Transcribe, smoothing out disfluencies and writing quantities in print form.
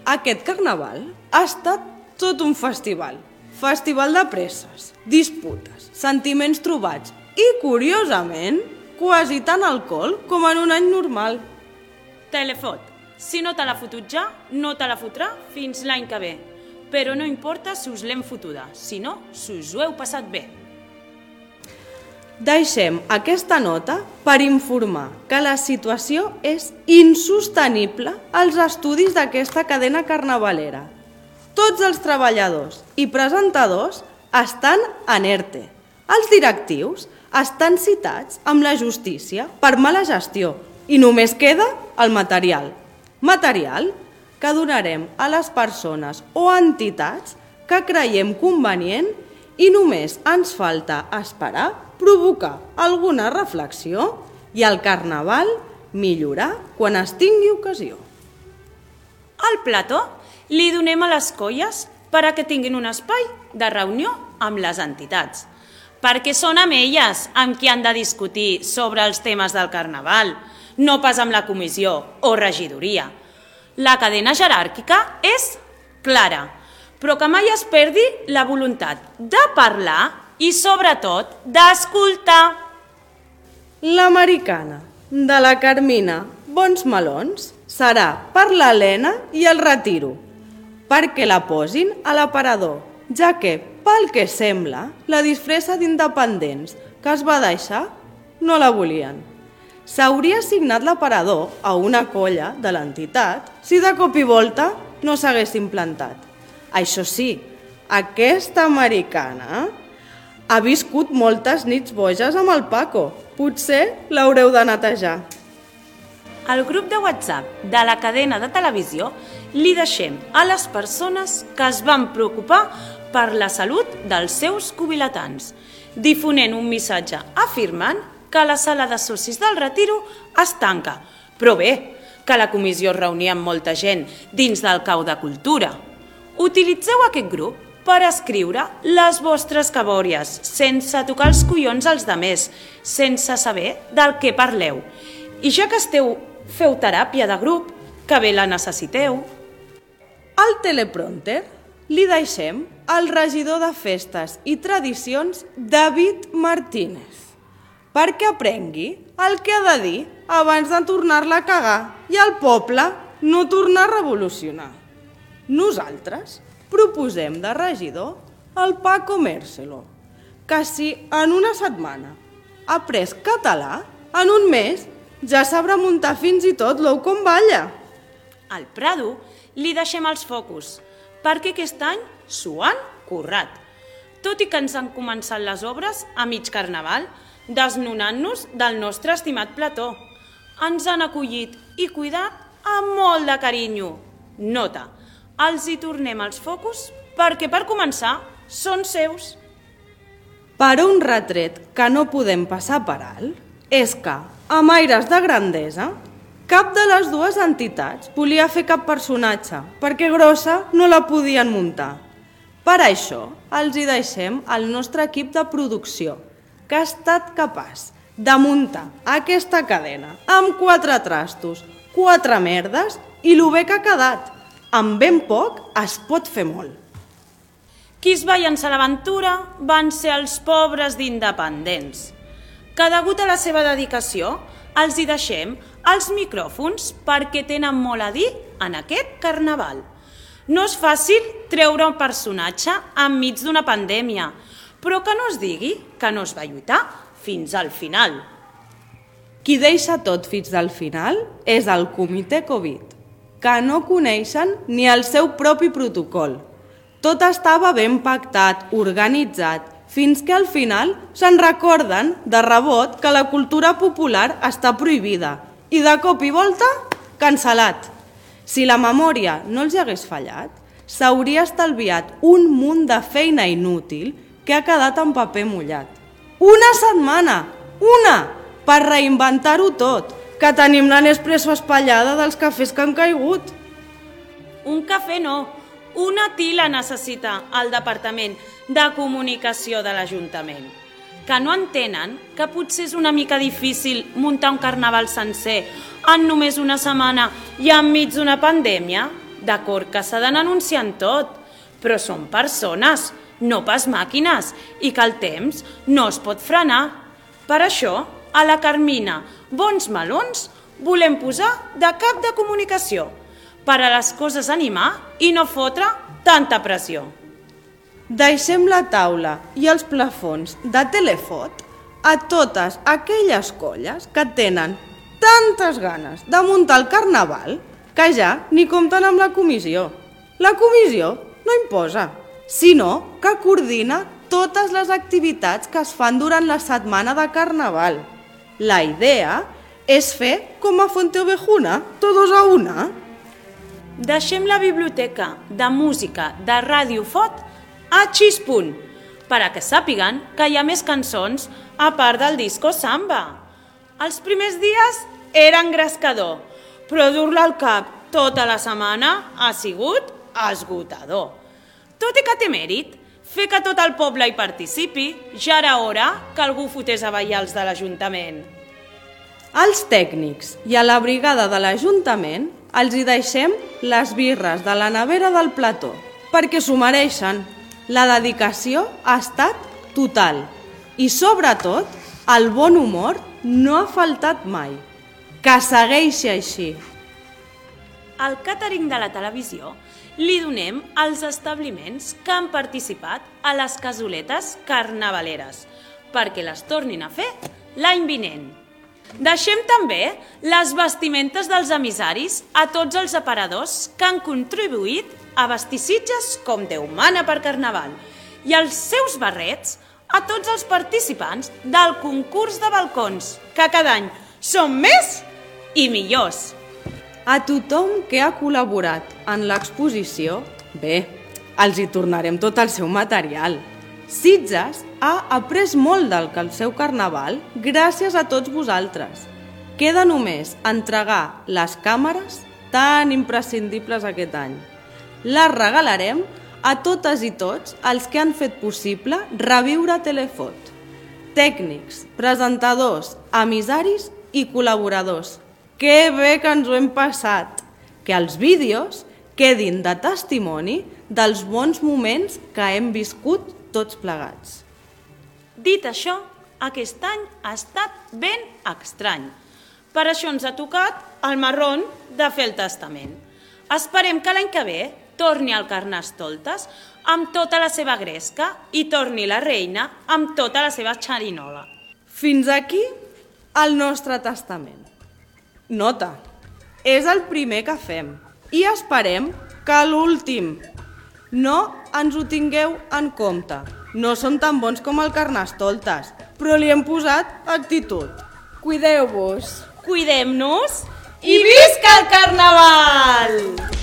Aquest carnaval ha estat tot un festival. Festival de presses, disputes, sentiments trobats i, curiosament, quasi tant alcohol com en un any normal. Te l'he fot. Si no te l'ha fotut ja, no te la fotrà fins l'any que ve. Però no importa si us l'hem fotuda, sinó si us ho heu passat bé. Deixem aquesta nota per informar que la situació és insostenible als estudis d'aquesta cadena carnavalera. Tots els treballadors i presentadors estan en ERTE. Els directius estan citats amb la justícia per mala gestió i només queda el material. Material que donarem a les persones o entitats que creiem convenient i només ens falta esperar provocar alguna reflexió i el carnaval millorar quan es tingui ocasió. Al plató li donem a les colles perquè tinguin un espai de reunió amb les entitats, perquè són amb elles amb qui han de discutir sobre els temes del carnaval, no pas amb la comissió o regidoria. La cadena jeràrquica és clara, però que mai es perdi la voluntat de parlar i, sobretot, d'escoltar. L'americana de la Carmina Bons Melons serà per l'Helena i el Retiro, perquè la posin a l'aparador, ja que, pel que sembla, la disfressa d'independents que es va deixar no la volien. S'hauria assignat l'aparador a una colla de l'entitat si de cop i volta no s'hagués implantat. Això sí, aquesta americana ha viscut moltes nits boges amb el Paco. Potser l'haureu de netejar. Al grup de WhatsApp de la cadena de televisió li deixem a les persones que es van preocupar per la salut dels seus covilatans, difonent un missatge afirmant que la sala de socis del Retiro es tanca, però bé, que la comissió es reunia amb molta gent dins del cau de cultura. Utilitzeu aquest grup per escriure les vostres cabòries, sense tocar els collons als demés, sense saber del que parleu. I ja que feu teràpia de grup, que bé la necessiteu. Al teleprompter li deixem al regidor de Festes i Tradicions, David Martínez, perquè aprengui el que ha de dir abans de tornar-la a cagar i el poble no tornar a revolucionar. Nosaltres proposem de regidor el Paco Mércelo, que si en una setmana ha après català, en un mes ja sabrà muntar fins i tot l'ou com balla. Al Prado li deixem els focus, perquè aquest any s'ho han currat. Tot i que ens han començat les obres a mig carnaval, desnonant-nos del nostre estimat plató. Ens han acollit i cuidat amb molt de carinyo. Nota, els hi tornem els focus perquè, per començar, són seus. Però un retret que no podem passar per alt és que, amb aires de grandesa, cap de les dues entitats volia fer cap personatge, perquè grossa no la podien muntar. Per això els hi deixem al nostre equip de producció, que ha estat capaç de muntar aquesta cadena amb 4 trastos, 4 merdes i lo bé que ha quedat. Amb ben poc es pot fer molt. Qui es va llançar a l'aventura van ser els pobres d'independents, que degut a la seva dedicació els hi deixem els micròfons perquè tenen molt a dir en aquest carnaval. No és fàcil treure un personatge enmig d'una pandèmia, però que no es digui que no es va lluitar fins al final. Qui deixa tot fins al final és el comitè Covid, que no coneixen ni el seu propi protocol. Tot estava ben pactat, organitzat, fins que al final se'n recorden de rebot que la cultura popular està prohibida i de cop i volta, cancel·lat. Si la memòria no els hagués fallat, s'hauria estalviat un munt de feina inútil que ha quedat en paper mullat. Una setmana! Una! Per reinventar-ho tot, que tenim la Nespresso espatllada dels cafès que han caigut. Un cafè no, una tila necessita el Departament de Comunicació de l'Ajuntament, que no entenen que potser és una mica difícil muntar un carnaval sencer en només una setmana i enmig d'una pandèmia? D'acord que s'ha de denunciar en tot, però són persones, no pas màquines, i que el temps no es pot frenar. Per això, a la Carmina Bons Melons volem posar de cap de comunicació, per a les coses animar i no fotre tanta pressió. Deixem la taula i els plafons de telefot a totes aquelles colles que tenen tantes ganes de muntar el carnaval que ja ni compten amb la comissió. La comissió no imposa, sinó que coordina totes les activitats que es fan durant la setmana de carnaval. La idea és fer com a Fuenteovejuna, todos a una. Deixem la biblioteca de música de Ràdio Fot a Xispunt, per a que sàpiguen que hi ha més cançons a part del disco Samba. Els primers dies era engrescador, però dur-la al cap tota la setmana ha sigut esgotador. Tot i que té mèrit, fer que tot el poble hi participi, ja era hora que algú fotés a ballar els de l'Ajuntament. Als tècnics i a la brigada de l'Ajuntament els hi deixem les birres de la nevera del plató, perquè s'ho mereixen. La dedicació ha estat total i, sobretot, el bon humor no ha faltat mai. Que segueixi així. Al càtering de la televisió li donem als establiments que han participat a les casoletes carnavaleres, perquè les tornin a fer l'any vinent. Deixem també les vestimentes dels emissaris a tots els aparadors que han contribuït a vestir Sitges com Déu mana per Carnaval i els seus barrets a tots els participants del concurs de balcons, que cada any són més i millors. A tothom que ha col·laborat en l'exposició, bé, els hi tornarem tot el seu material. Sitges ha après molt del seu carnaval gràcies a tots vosaltres. Queda només entregar les càmeres tan imprescindibles aquest any. Les regalarem a totes i tots els que han fet possible reviure Telefot. Tècnics, presentadors, emissaris i col·laboradors. Que bé que ens ho hem passat! Que els vídeos quedin de testimoni dels bons moments que hem viscut tots plegats. Dit això, aquest any ha estat ben estrany. Per això ens ha tocat el marrón de fer el testament. Esperem que l'any que ve torni el Carnestoltes amb tota la seva gresca i torni la reina amb tota la seva xerinola. Fins aquí el nostre testament. Nota, és el primer que fem i esperem que l'últim. No ens ho tingueu en compte. No són tan bons com el Carnestoltes, però li hem posat actitud. Cuideu-vos. Cuidem-nos i visca el Carnaval!